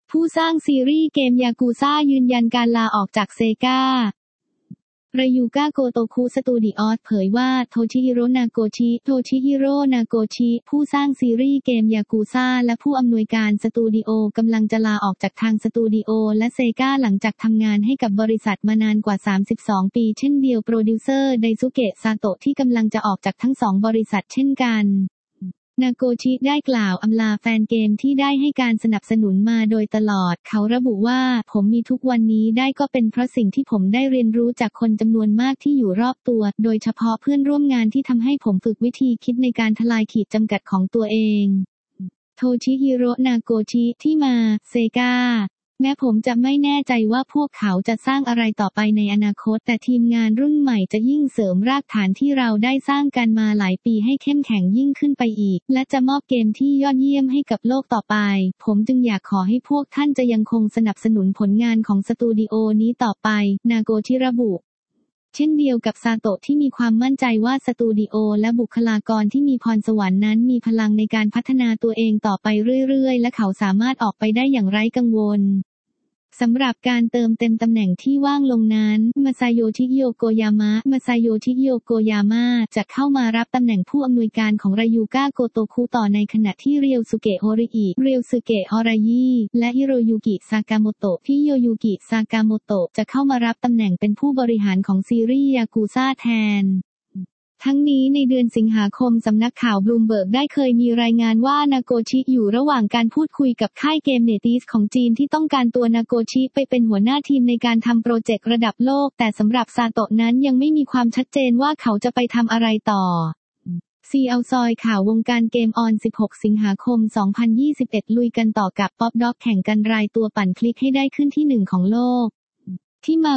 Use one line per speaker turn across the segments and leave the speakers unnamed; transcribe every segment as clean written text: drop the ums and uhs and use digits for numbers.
ผู้สร้างซีรีส์เกมยากูซ่ายืนยันการลาออกจากเซการายูกะโกโตคุสตูดิโอสเผยว่าโทชิฮิโร่นาโกชิ ผู้สร้างซีรีส์เกมยากูซ่าและผู้อำนวยการสตูดิโอกำลังจะลาออกจากทางสตูดิโอและเซกาหลังจากทำงานให้กับบริษัทมานานกว่า32ปีเช่นเดียวโปรดิวเซอร์ไดซุเกะซาโตะที่กำลังจะออกจากทั้งสองบริษัทเช่นกันนาโกชิได้กล่าวอำลาแฟนเกมที่ได้ให้การสนับสนุนมาโดยตลอดเขาระบุว่าผมมีทุกวันนี้ได้ก็เป็นเพราะสิ่งที่ผมได้เรียนรู้จากคนจำนวนมากที่อยู่รอบตัวโดยเฉพาะเพื่อนร่วมงานที่ทำให้ผมฝึกวิธีคิดในการทลายขีดจำกัดของตัวเองโทชิฮิโร่นาโกชิที่มาเซกาแม้ผมจะไม่แน่ใจว่าพวกเขาจะสร้างอะไรต่อไปในอนาคตแต่ทีมงานรุ่นใหม่จะยิ่งเสริมรากฐานที่เราได้สร้างกันมาหลายปีให้เข้มแข็งยิ่งขึ้นไปอีกและจะมอบเกมที่ยอดเยี่ยมให้กับโลกต่อไปผมจึงอยากขอให้พวกท่านจะยังคงสนับสนุนผลงานของสตูดิโอนี้ต่อไปนาโกชิระบุเช่นเดียวกับซาโตะที่มีความมั่นใจว่าสตูดิโอและบุคลากรที่มีพรสวรรค์นั้นมีพลังในการพัฒนาตัวเองต่อไปเรื่อยๆและเขาสามารถออกไปได้อย่างไร้กังวลสำหรับการเติมเต็มตำแหน่งที่ว่างลงนั้นมาซาโยชิโยโกยามะจะเข้ามารับตำแหน่งผู้อำนวยการของรายูกะโกโตคุต่อในขณะที่เรียวสึเกะโฮริอิฮารายิและฮิโรยุกิซากาโมโตะจะเข้ามารับตำแหน่งเป็นผู้บริหารของซีรีส์ยากูซ่าแทนทั้งนี้ในเดือนสิงหาคมสำนักข่าวบลูมเบิร์กได้เคยมีรายงานว่านาโกชิอยู่ระหว่างการพูดคุยกับค่ายเกมเนติสของจีนที่ต้องการตัวนาโกชิไปเป็นหัวหน้าทีมในการทำโปรเจกต์ระดับโลกแต่สำหรับซาโตะนั้นยังไม่มีความชัดเจนว่าเขาจะไปทำอะไรต่อซีเอาซอยข่าววงการเกมออน16สิงหาคม2021ลุยกันต่อกับป๊อปด็อกแข่งกันรายตัวปั่นคลิกให้ได้ขึ้นที่1ของโลกที่มา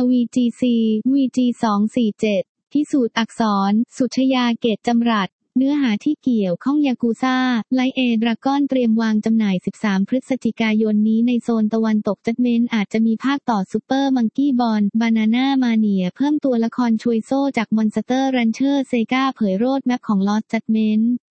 VG247พิสูจน์อักษรสุชยาเกตจำรัดเนื้อหาที่เกี่ยวข้องยากูซ่าไลท์ดราก้อนเตรียมวางจำหน่าย13พฤศจิกายนนี้ในโซนตะวันตกจัดเมนอาจจะมีภาคต่อซูเปอร์มังกี้บอลบานาน่ามาเนียเพิ่มตัวละครชวยโซ่จากมอนสเตอร์รันเชอร์เซกาเผยโรดแมปของลอสจัดเมน